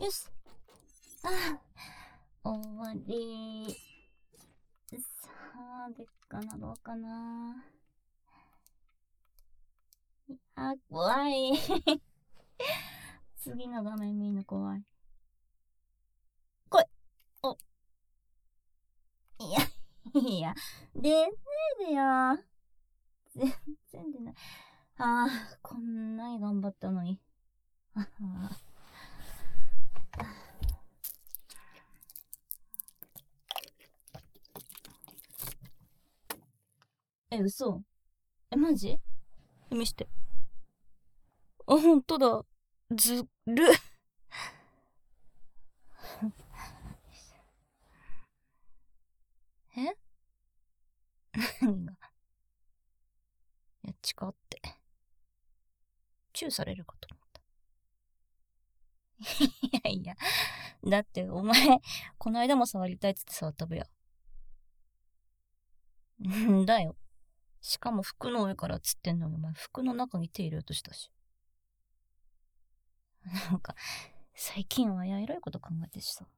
よし。あ、終わり。さあ、でっかな、どうかな。あ、怖い。次の画面見るの怖い。来い。お、いや、いや、出ねえでよ。全然出ない。ああ、こんなに頑張ったのに。ああ。嘘？マジ？見して。あ、ほんとだ。ずる。え？何が？いや、違って。チューされるかと思った。いやいや。だって、お前、この間も触りたいっつって触ったぶや。んだよ。しかも服の上からっつってんのに、お前服の中に手入れようとしたし。なんか、最近はやいろいこと考えてしさ。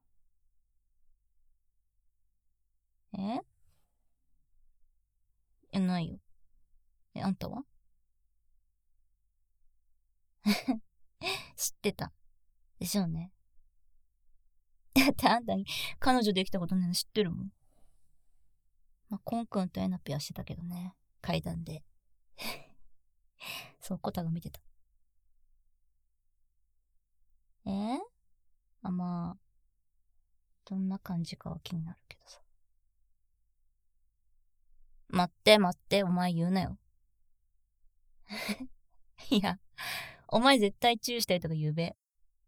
ないよ。あんたは？知ってた。でしょうね。だってあんたに彼女できたことねの知ってるもん。まあ、コン君とエナピはしてたけどね。階段で。そう、コタが見てた。まあ、どんな感じかは気になるけどさ。待って待って、お前言うなよ。いや、お前絶対チューしたいとか言うべ。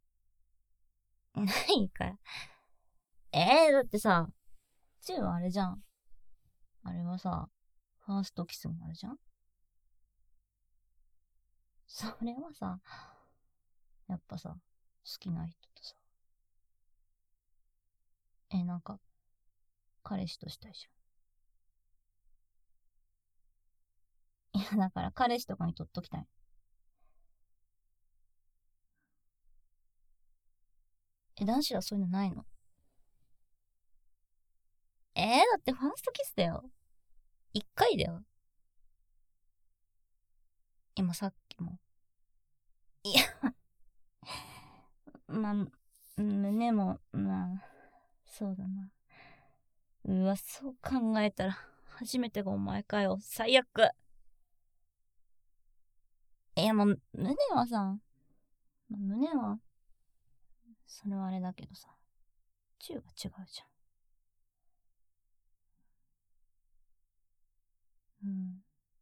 ないから。だってさ、チューはあれじゃん。あれはさ、ファーストキスになるじゃん。それはさ、やっぱさ、好きな人とさ、なんか、彼氏としたいじゃん。いや、だから彼氏とかに取っときたい。男子はそういうのないの？だってファーストキスだよ。一回だよ。今さっきも。いや、まあ、胸も、まあ、そうだな。うわ、そう考えたら、初めてがお前かよ。最悪。もう、胸はさ、胸は、それはあれだけどさ、チューが違うじゃん。うん。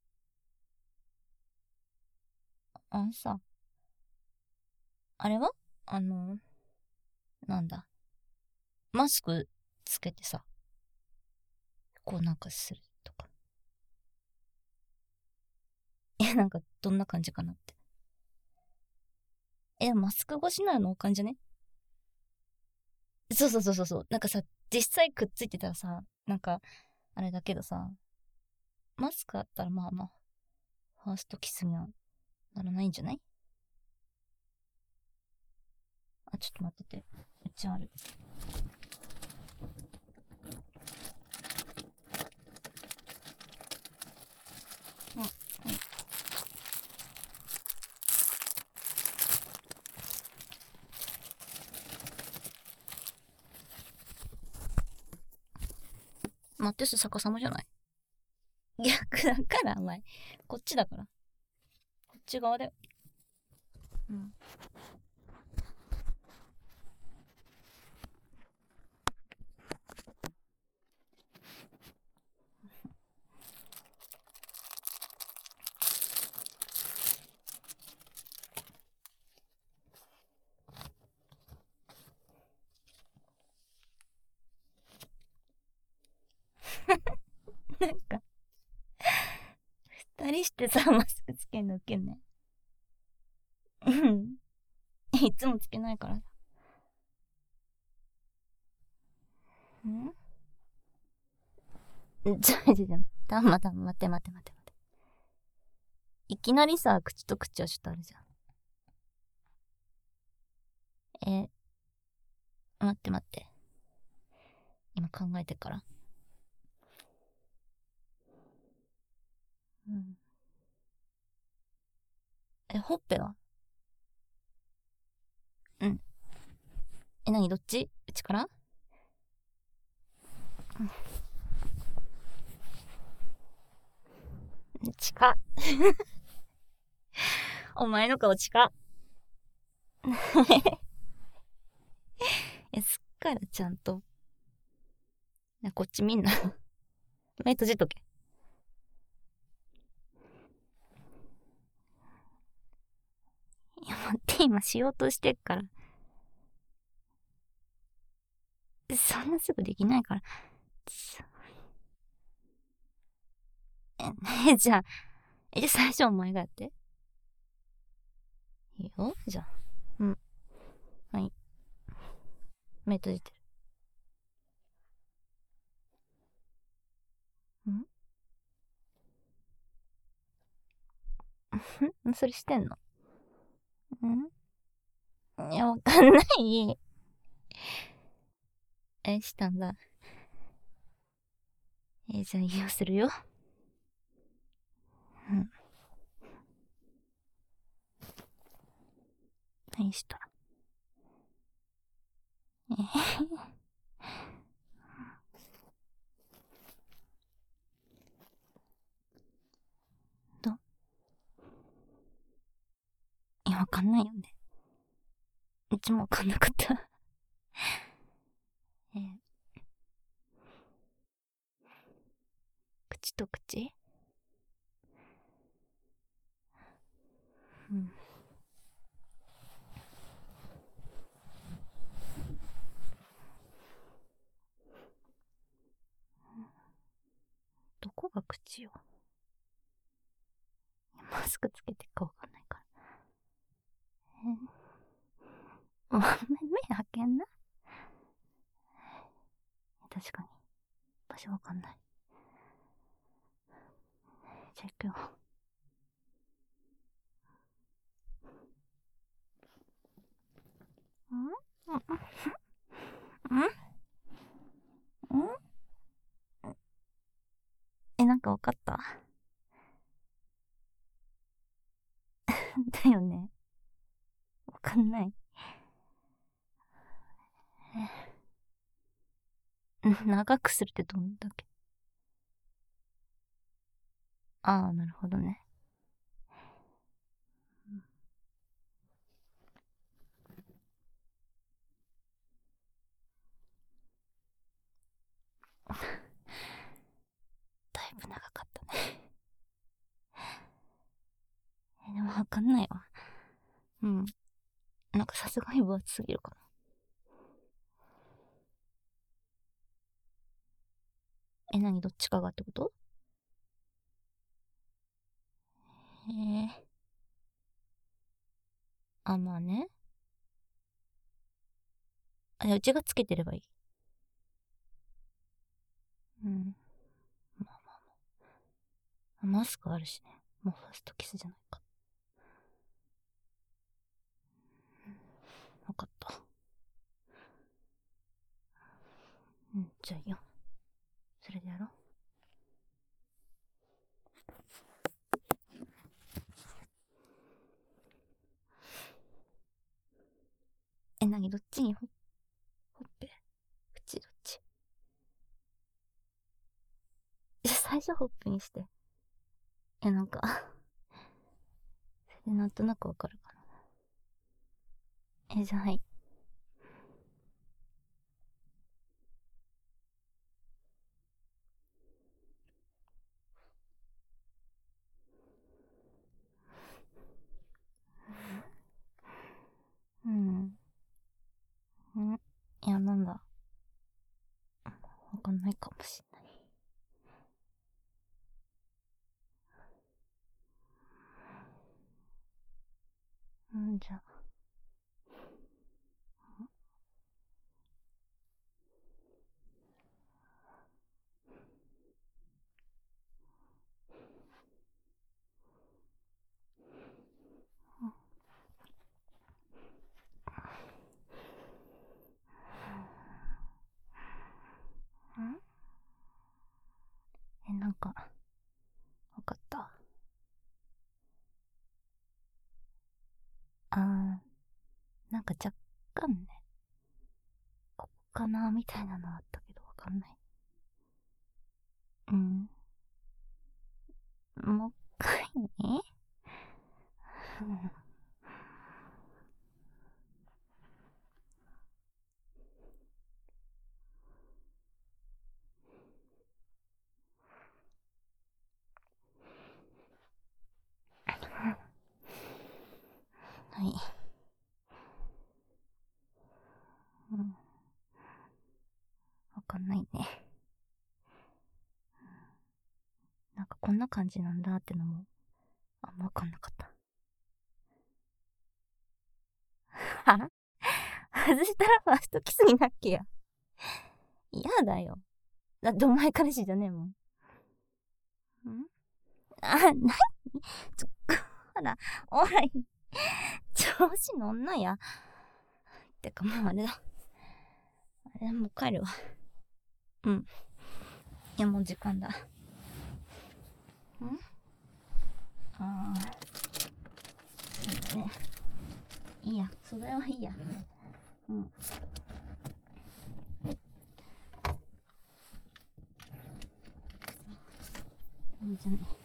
あのさ、あれはあの、なんだ。マスクつけてさ、こうなんかするとか。なんかどんな感じかなって。マスク越しなのおかんじゃね？そうそうそうそうそう。なんかさ、実際くっついてたらさ、なんか、あれだけどさ、マスクあったらまあまあ、ファーストキスにはならないんじゃない？あ、ちょっと待ってて。めっちゃある。うん、はい。待ってす、逆さまじゃない？逆だから、お前。こっちだから。こっち側だよ。うん。なんか、二人してさ、マスクつけんのウケんね。うん。いつもつけないからだ。たまたま、待って待って待って待って。いきなりさ、口と口はちょっとあるじゃん。 待って待って。今考えてから。うん。ほっぺは？うん。何どっち？内から？近っ。お前の顔近っ。すっからちゃんと。こっちみんな。目閉じとけ。いや、待って、今しようとしてっから。そんなすぐできないから。じゃあ、最初お前がやって。いいよ、じゃあ。うん。はい。目閉じてる。それしてんの？いや、わかんない。したんだ。じゃあ、いいよ、するよ。うん。何したら。どいや、わかんないよね。うちもわかんなかった。口と口？うん。どこが口よ？マスクつけてるかわかんないから。目開けんな。確かに。場所わかんない。じゃあ行くよ。んなんかわかった？だよね。わかんない。長くするってどんだけ？ああ、なるほどね。だいぶ長かったね。でもわかんないわ。うん。なんかさすがに分厚すぎるかな。何どっちかがってこと？あ、まあね。うちがつけてればいい。うん。まあまあまあ。マスクあるしね。もうファーストキスじゃないか。わかった。じゃあいいよ。それでやろう。何どっちにほっぺ口どっち？最初ほっぺにして。なんかそれでなんとなくわかるかな。じゃあはい。うん。いや、なんだ。わかんないかもしんない。じゃあ。 か、わかった。なんか若干ね、ここかなみたいなのあったけどわかんない。うん。もう一回ね。うん。はい。うん。わかんないね。なんかこんな感じなんだってのも、あんまわかんなかった。は外したらファーストキスになっけや。嫌だよ。だってお前彼氏じゃねえもん。んなにほら、おい。調子乗んなや。てかもうあれだ。あれ、もう帰るわ。うん。いや、もう時間だ。ああ。ね。いいや。それはいいや。うん。いいじゃね。